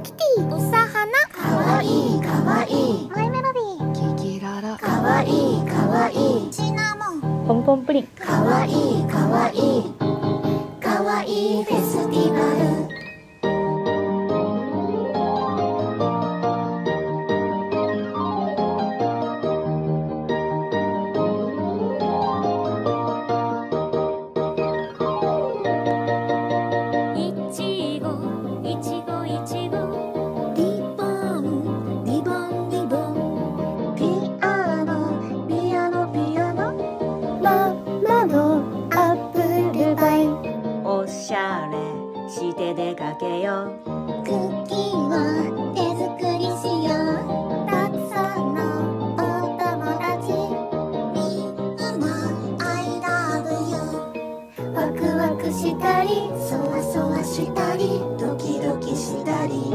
キティ、うさはな、 かわいいかわいい、 マイメロディー、 キキララ、 かわいいかわいい、 シナモン、 ポンポンプリン。 かわいいかわいい、かわいいフェスティバル。 して出かけよう。 クッキーは手作りしよう。たくさんのお友達、みんな I love you。 ワクワクしたり、そわそわしたり、ドキドキしたり。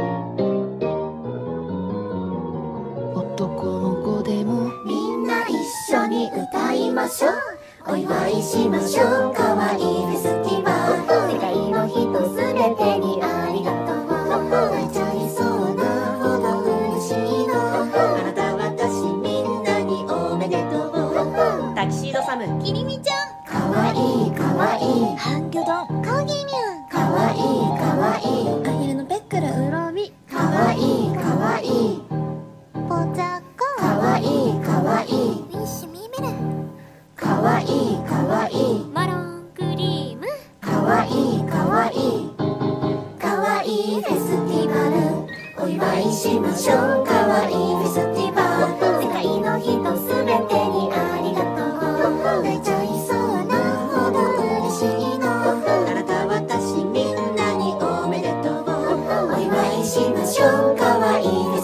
男の子でもみんな一緒に歌いましょう。お祝いしましょう。かわいいフェスティバル。世界の人すべてにありがとう。泣いちゃいそうなほど嬉しいの。あなた私みんなにおめでとう。 タキシードサム、 キリミちゃん、 かわいいかわいい、 ハンギョドン、コーギーミュン、 かわいいかわいい、 アヒルのペックル、ウロミ、 かわいいかわいい、 ポチャコ、 かわいいかわいい、 ウィッシュミーベル、 かわいいかわいい、 マロンクリーム、 かわいいかわいい、かわいいフェスティバル。お祝いしましょう。かわいいフェスティバル。世界の人すべてにありがとう。泣いちゃいそうなほど嬉しいの。あなた私みんなにおめでとう。お祝いしましょう。かわいいフェスティバル。